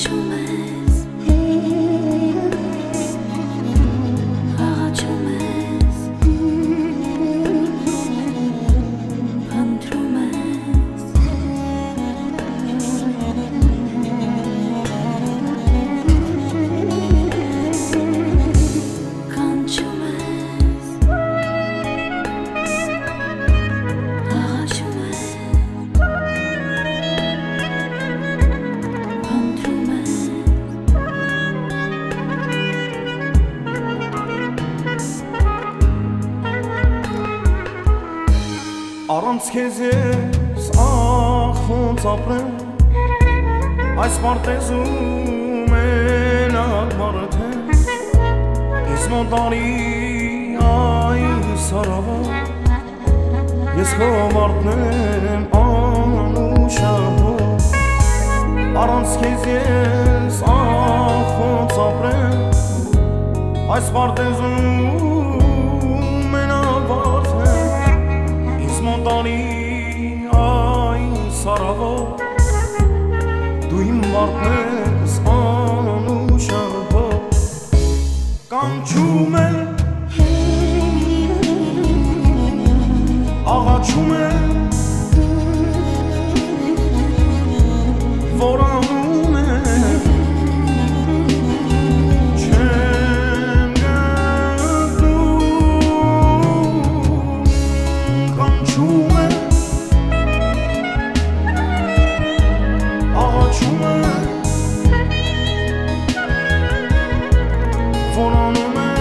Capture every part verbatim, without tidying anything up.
Առանց քեզ ես ախոց ապրեմ Այս պարտեզում մենակ մարդեմ Ես մոտանի այս հարավը Ես քո մարդն եմ անուշահով Առանց քեզ ես ախոց ապրեմ Այս պարտեզում Մոտանի այս հարավով Դու իմ մարդն ես անուշահով Կանչում է Աղաչում է Որանում է Չեմ գտնում Կանչում է Աղաչում է Որանում է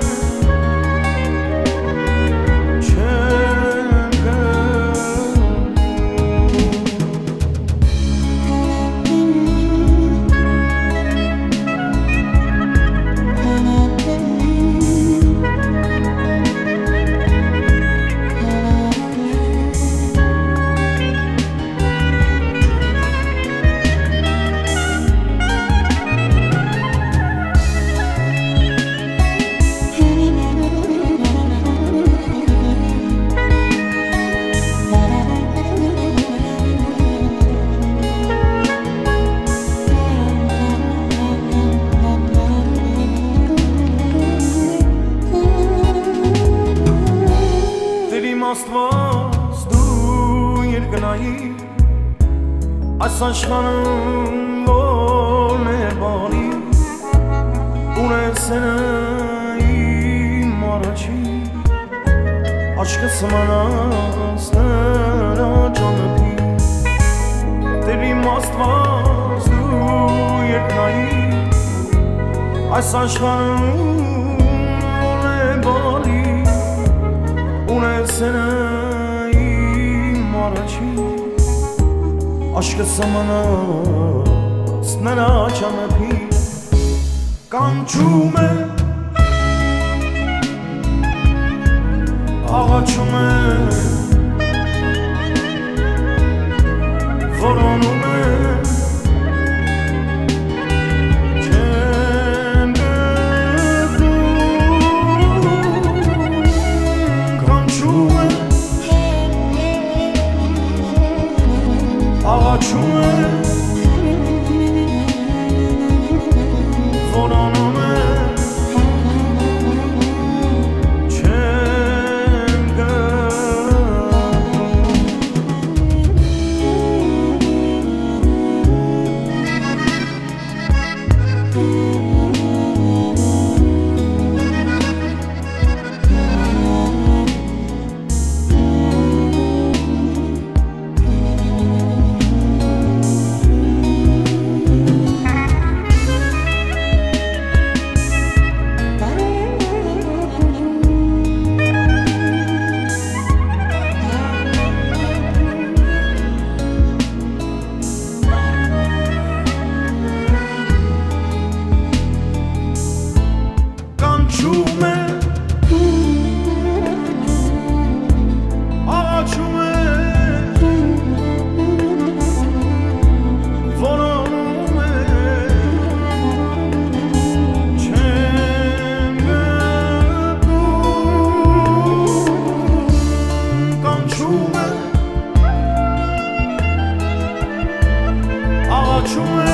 Աստված դու երկնայի Այս աշխարհում որն է բարի Ունեցել իմ առաջի Աչքս մանած նրա ճանապի Տեր իմ Աստված դու երկնայի Այս աշխարհում որն է բարի Ունեցել իմ առաջի Աշկս մանած նրա ճանապի Կանչում է Աղաչում է Որոնում է Աղաչում է Որոնում է Չեմ Աղաչում է